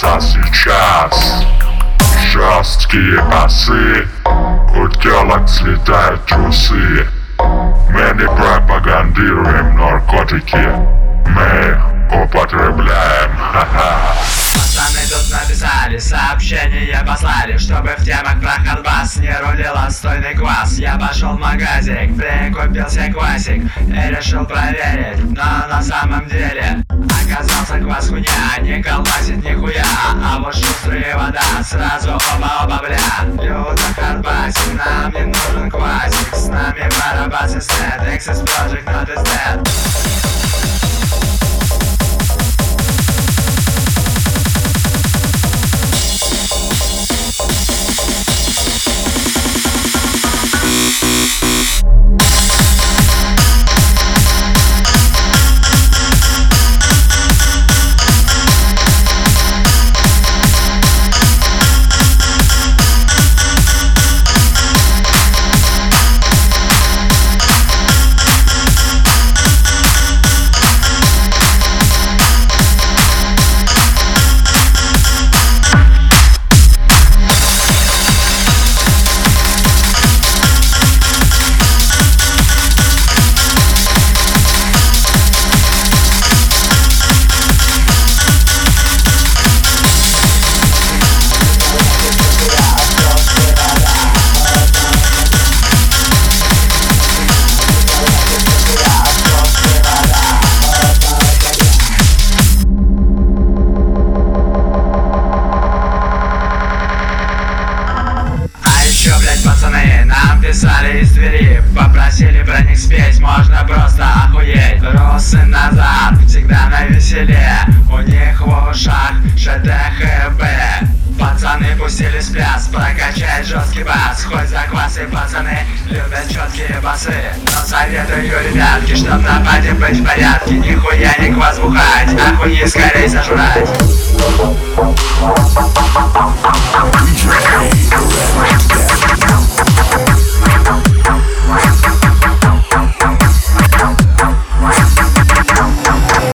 это сейчас. Жесткие басы, у телок слетают трусы. Мы не пропагандируем наркотики, мы употребляем, ха-ха. Пацаны тут написали, сообщение послали, чтобы в темах про Хардбас не рулила стойный квас. Я пошел в магазик, прикупил себе квасик и решил проверить, но на самом деле оказался квас хуйня, не колбасит нихуя. А вот шустрая вода, сразу оба бля. Люда Хардбасик, нам не нужен квасик, с нами барабас и стэд, Access Project not is dead. Пацаны нам писали из двери, попросили про них спеть, можно просто охуеть. Русы назад, всегда на веселе, у них в ушах ШТХБ. Пацаны пустились в пляс, прокачать жесткий бас. Хоть за квасы пацаны любят четкие басы, но советую, ребятки, чтоб на пати быть в порядке. Нихуя не квас бухать, а хуйни скорей зажрать.